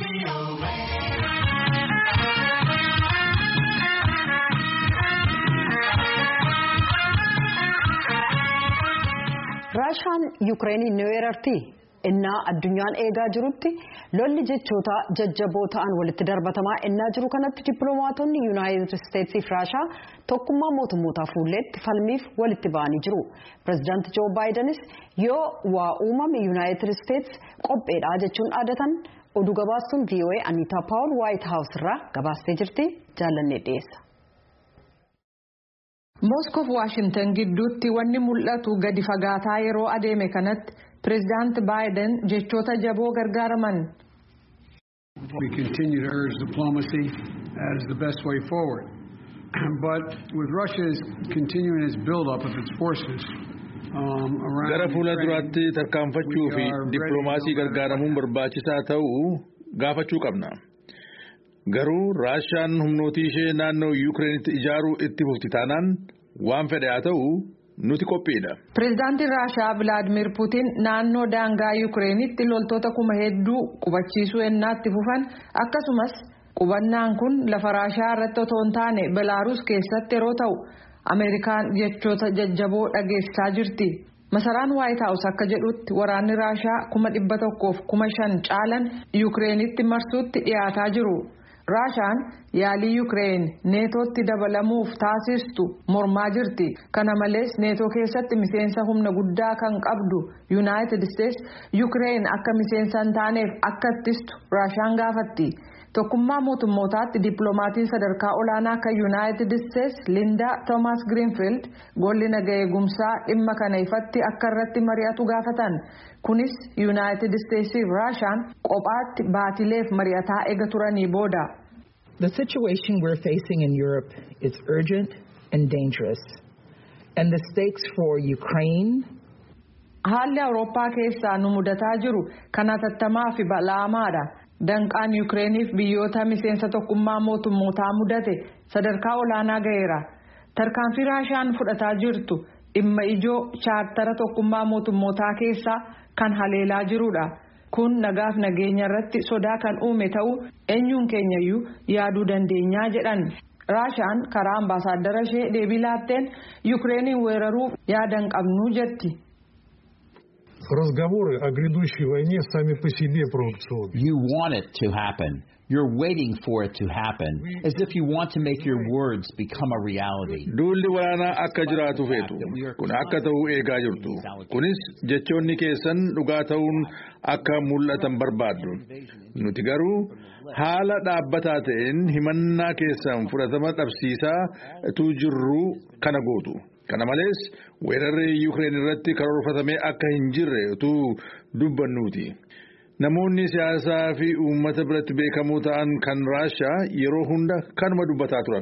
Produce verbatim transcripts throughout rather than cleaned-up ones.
Raashaan Yukireeniin ni weerarti. Innaa addunyaan eegaa jirutti lolli jechoota jajjaboo ta'an walitti darbatamaa innaa jiru kanatti dippiloomaatonni Yuunaayitid Isteetsii fi Raashaa tokkummaa mootummootaa fuulleetti falmiif walitti ba'anii jiru. Pireezidaanti Joo Baayidenis yoo waa uumame Yuunaayitid Isteets qopheedha jechuun dhaadatan. Oduu gabaastuun V O A Aniitaa Paawul Waayit Haawus irraa gabaastee jirti. Jaallannee dhiyeessa. Mooskoo fi Waashingtan gidduutti wanni mul'atu gadi fagaataa yeroo adeeme kanatti Pireezidaanti Baayiden jechoota jaboo gargaaraman. We continue to urge diplomacy as the best way forward. But with Russia's continuing its build-up of its forces um, around gara fuula duraatti tarkaanfachuu fi dippiloomaasii gargaaramuun barbaachisaa ta'uu gaafachuu qabna. Garuu Raashaan humnootii ishee naannoo Yukireenitti ijaaruu itti fufti taanaan waan fedhe haa ta'u nuti qophiidha. Pireezidaantiin Raashaa Vilaadimir Puutiin naannoo daangaa Yukireenitti loltoota kuma hedduu qubachiisuu ennaatti fufan akkasumas qubannaan kun lafa Raashaa irratti otoo hin taane Belaaruus keessatti yeroo ta'u Ameerikaan jechoota jajjaboo dhageessisaa jirti. Masaraan Waayit Haawus akka jedhutti waraanni Raashaa kuma dhibba tokkoof kuma shan caalan Yukireenitti marsuutti dhiyaataa jiru. Raashaan yaalii Yukireen neetootti dabalamuuf taasistu mormaa jirti. Kana malees neetoo keessatti miseensa humna guddaa kan qabdu Yuunaayitid Isteets Yukireen akka miseensa hin taaneef akka ittistu Raashaan gaafatti. Tokkummaa mootummootaatti dippiloomatiin sadarkaa olaanaa kan Yuunaayitid Isteets Linda Toomas Greenfield golli nagaa eegumsaa dhimma kana ifatti akka irratti mari'atu gaafatan. Kunis Yuunaayitid Isteetsii fi Raashaan kophaatti baatileef mari'ataa eega turanii booda. The situation we're facing in Europe is urgent and dangerous. And the stakes for Ukraine. Haalli Awurooppaa keessaa nu mudataa jiru kan hatattamaa fi bal'aamaadha. Danqaan Yukireeniif biyyoota miseensa tokkummaa mootummootaa mudate sadarkaa olaanaa ga'eera. Tarkaanfii Raashaan fudhataa jirtu dhimma ijoo chaartara tokkummaa mootummootaa keessaa kan haleelaa jirudha. Kun nagaaf nageenya irratti sodaa kan uume ta'uu eenyuun keenyayyuu yaaduu dandeenyaa jedhan. Raashaan karaa ambaasaaddara ishee deebii laatteen Yukireeniin weeraruuf yaada hin qabnu jetti. Разговоры о грядущей войне сами по себе провокационны. You want it to happen. You're waiting for it to happen, as if you want to make your words become a reality. Duulli waraanaa akka jiraatu feetu kun akka ta'uu eegaa jirtu. Kunis jechoonni keessan dhugaa ta'uun akka mul'atan barbaaddu. Nuti garuu haala dhaabbataa ta'een himannaa keessan fudhatama dhabsiisaa tu jirru kana gootu. Kana malees weerarri Yukireen irratti karoorfatamee akka hin jirre utuu dubbannuuti. Namoonni siyaasaa fi uummata biratti beekamoo ta'an kan Raashaa yeroo hunda kanuma dubbataa turan.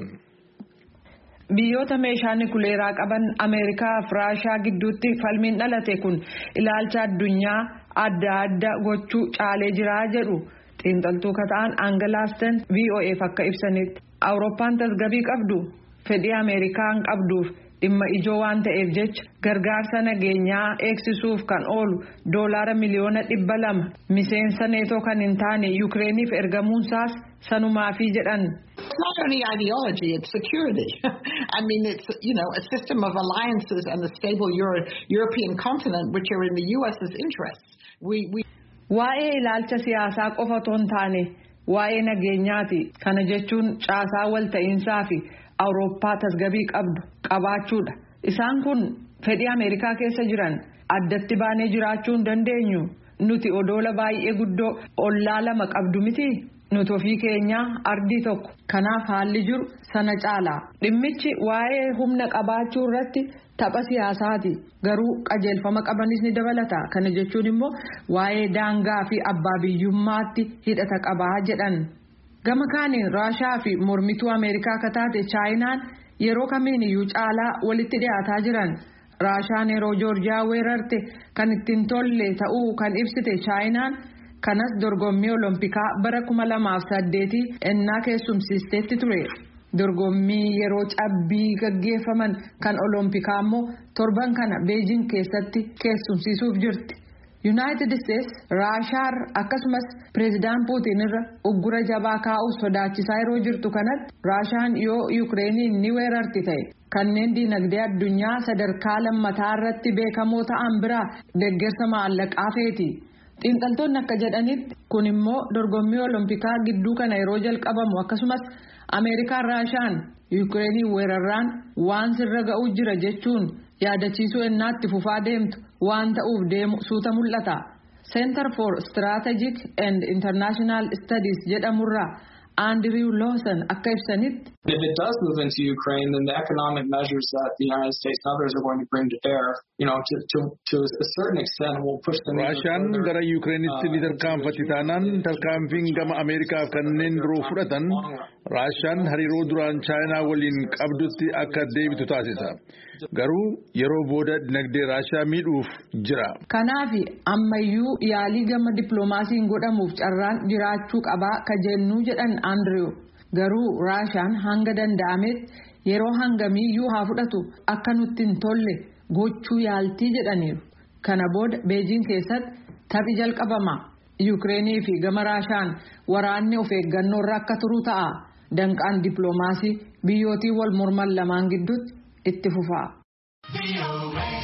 Biyyoota meeshaa nikuleeraa qaban Ameerikaa fi Raashaa gidduutti falmiin dhalate kun ilaalcha addunyaa adda adda gochuu caalee jiraa jedhu xiinxaltuu kata'an Angelaastan V O F akka ibsanitti Awurooppaan tasgabbii qabdu fedhii Ameerikaan qabduuf dhimma ijoo waan ta'eef jecha gargaarsa nageenyaa eegsisuuf kan oolu doolaara miliyoona dhibba lama miseensa neetoo kan hin taane Yukireeniif ergamuunsaas sanumaafii jedhan. It's not only ideology, it's security. I mean, it's, you know, a system of alliances and the stable Euro European continent, which are in the U S's interests. We, we... Waa'ee ilaalcha siyaasaa qofa otoo hin taane waa'ee nageenyaati. Kana jechuun caasaa walta'iinsaa fi Awurooppaa tasgabbii qabdu qabaachuudha. Isaan kun fedhii Ameerikaa keessa jiran addatti baanee jiraachuu hin dandeenyu. Nuti odoola baay'ee guddoo ollaa lama qabdu miti. Nuti ofii keenyaa ardii tokko. Kanaaf haalli jiru sana caalaa. Dhimmichi waa'ee humna qabaachuu irratti tapha siyaasaati. Garuu qajeelfama qabanis ni dabalata. Kana jechuun immoo waa'ee daangaa fi abbaa biyyummaatti hidhata qabaa jedhan. Gama kaaniin Raashaa fi mormituu Ameerikaa akka taate Chaayinaan yeroo kamiin iyyuu caalaa walitti dhiyaataa jiran. Raashaan yeroo Joorjiyaa weerarte kan ittiin tolle ta'uu kan ibsite Chaayinaan kanas dorgommii Oloompikaa bara kuma lamaaf saddeetii ennaa keessumsiisteetti ture. Dorgommii yeroo cabbii gaggeeffaman kan Oloompikaa immoo torban kana Beejing keessatti keessumsiisuuf jirti. United States Raashaa akkasumas President Putin irra uggura jabaa kaa'uu sodaachisaa yeroo jirtu kanatti Raashaan yoo Ukrainiin ni weerarti ta'e kanneen dinagdee addunyaa sadarkaa lammataa irratti beekamoo ta'an bira deeggarsa maallaqaa feeti. Xiinxaltoonni akka jedhanitti kun immoo dorgommii Oloompikaa gidduu kana yeroo jalqabamu akkasumas Ameerikaan Raashaan Ukrainiin weerarraan waan sirra ga'uu jira jechuun yaadachiisuu ennaatti fufaa deemtu waan ta'uuf deemu suuta mul'ata. Center for Strategic and International Studies jedhamurraa Andrew Lawson akka ibsanitti. If it does move into Ukraine, then the economic measures that the United States and others are going to bring to bear, you know, to to to a certain extent, will push them. Raashaan gara Ukrainitti ni tarkaanfatti taanaan tarkaanfiin gama Ameerikaaf kanneen biroo fudhatan Raashaan hariiroo duraan Chaayinaa waliin qabdutti akka deebitu taasisa. Garuu yeroo booda dinagdee Raashaa miidhuuf jira. Kanaaf ammayyuu yaalii gama dippiloomaasiin godhamuuf carraan jiraachuu qabaa ka jennu jedhan Andrew. Garuu Raashaan hanga danda'ametti yeroo hangamiyyuu haa fudhatu akka nutti hin tolle gochuu yaaltii jedhaniiru. Kana booda Beejiing keessatti taphi jalqabama. Yuukireenii fi gama Raashaan waraanni of eeggannoo irra akka turu ta'a. Danqaan dippiloomaasii biyyootii wal morman lamaan gidduutti itti fufa.